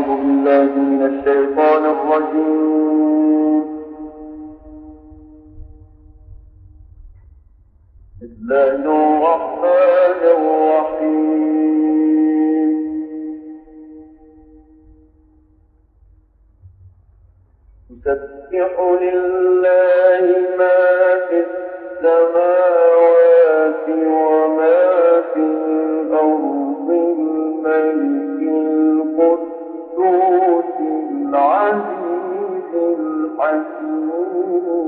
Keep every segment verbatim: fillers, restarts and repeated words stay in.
أعوذ بالله من الشيطان الرجيم. بسم الله الرحمن الرحيم. يسبح لله ما في السماوات وما في الأرض الملك القدوس العزيز الحكيم.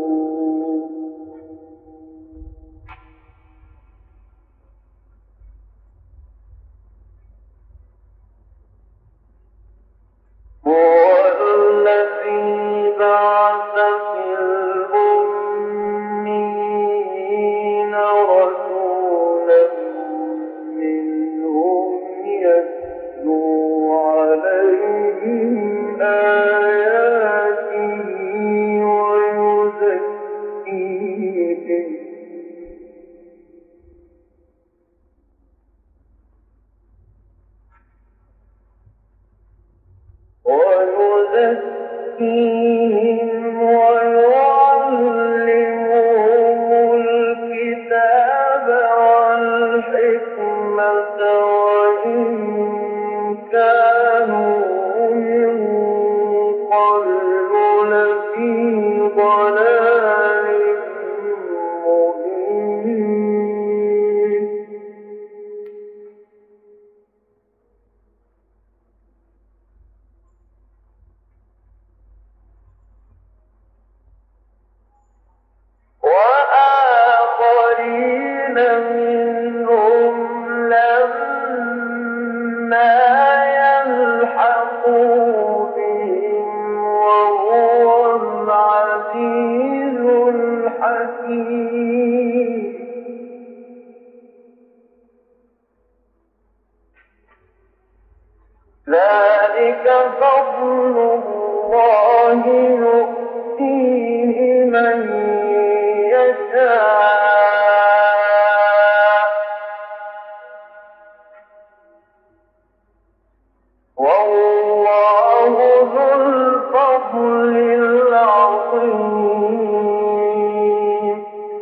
ذلك فضل الله يؤتيه من يشاء والله ذو الفضل العظيم.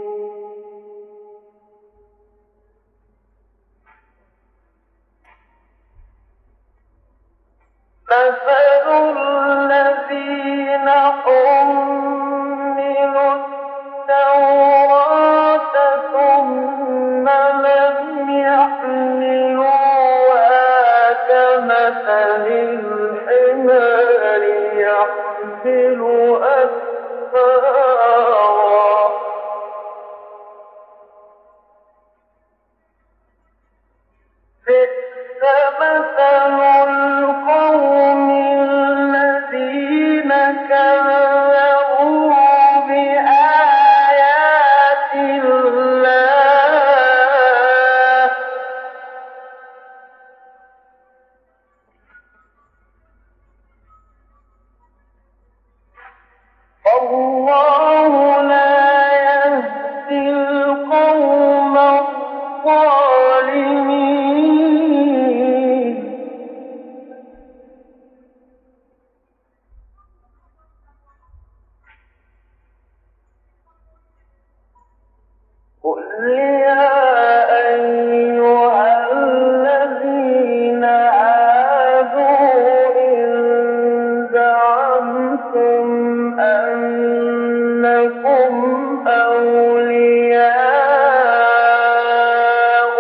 مثل الذين حملوا التوراة ثم لم يحملوها كمثل الحمار يحمل أسفارا بئس مثل القوم الذين كذبوا بآيات الله والله لا يهدي القوم الظالمين. قل يا أيها الذين هادوا إن زعمتم أنكم أولياء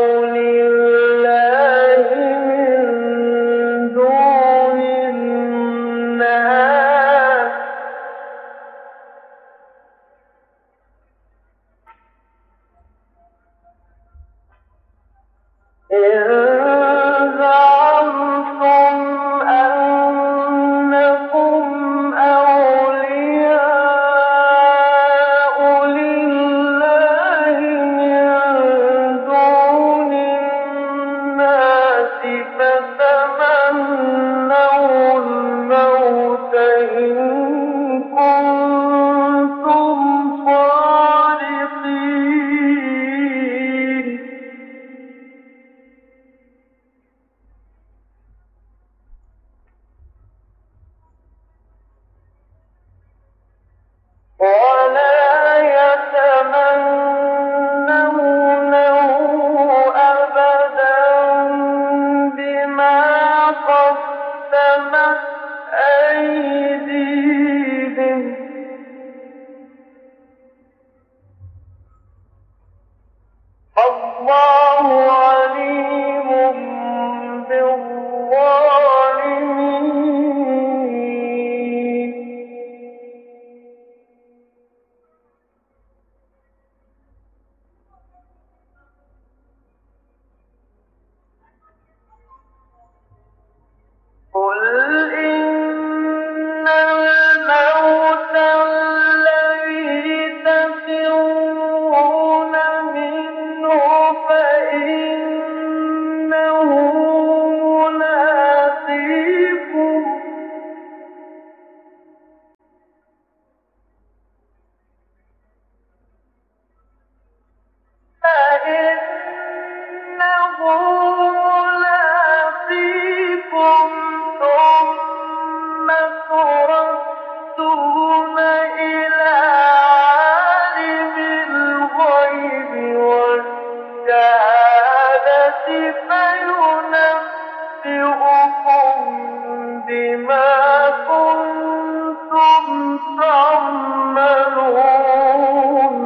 لله من دون الناس إن زعمتم أنكم أولياء لله من دون الناس فتمنوا الموت إن كنتم صادقين. بما كنتم تعملون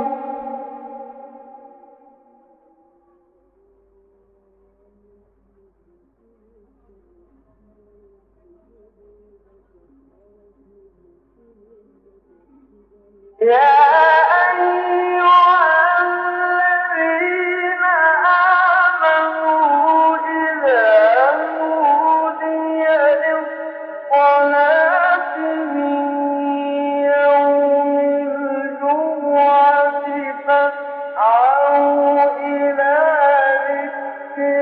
يا أيها الذين آمنوا إذا نودي للصلاة من يوم الجمعة فاسعوا إلى ذكر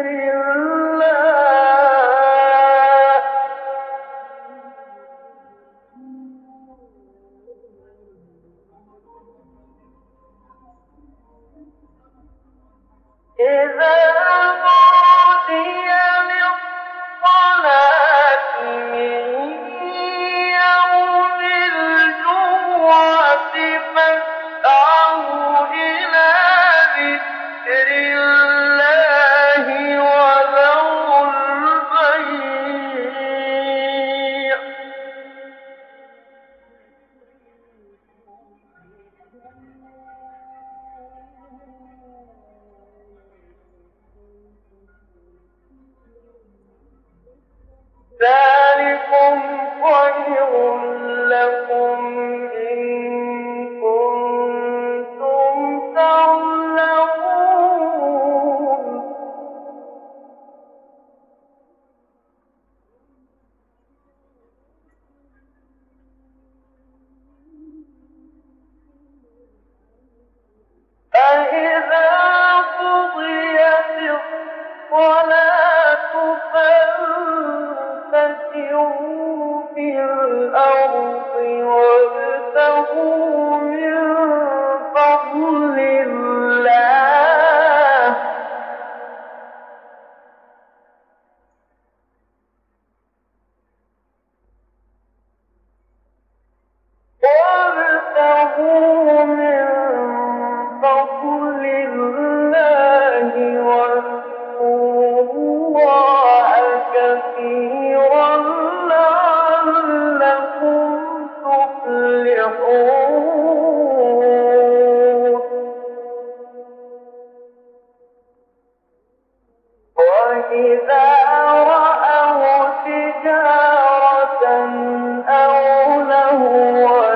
الله إذا نودي للصلاة من يوم الجمعة فاسعوا إلى ذكر الله وذروا البيع ذلكم خير لكم إن كنتم تعلمون فإذا قضيت الصلاة فانتشروا في الأرض وابتغوا من فضل الله وابتغوا من فضل الله واذكروا الله كثيرا لعلكم تفلحون وإذا رأوا تجارة أو لهوا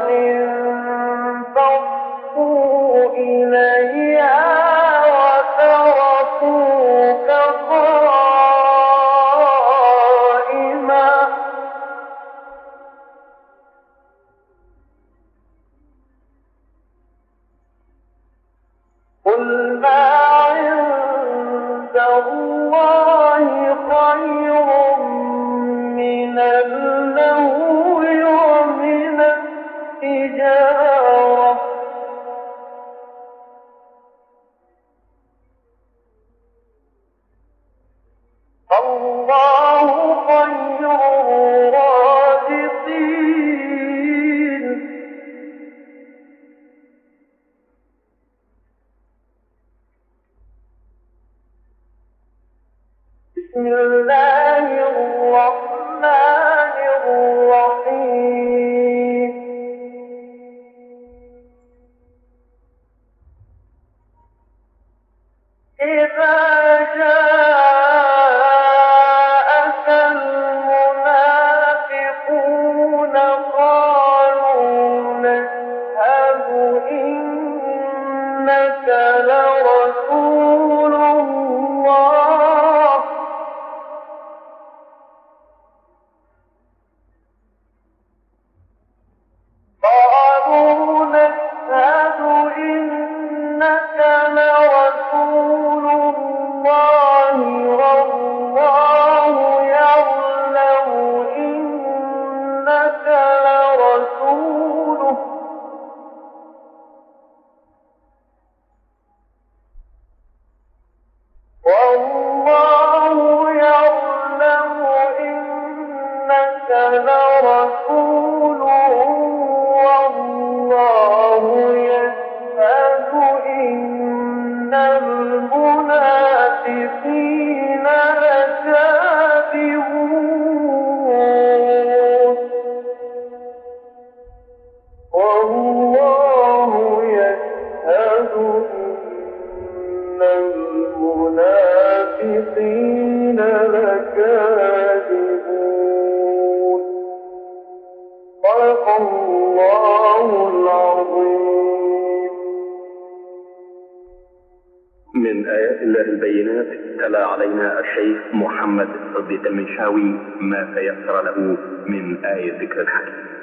انفضوا إليها وتركوك قائما قل ما عند الله خير من اللهو ومن التجارة الله خير الرازقين بسم الله الرحمن الرحيم إذا جاءك المنافقون قالوا نشهد إنك لرسول الله تلا علينا الشيخ محمد صديق المنشاوي ما تيسر له من آية ذكر الحكيم.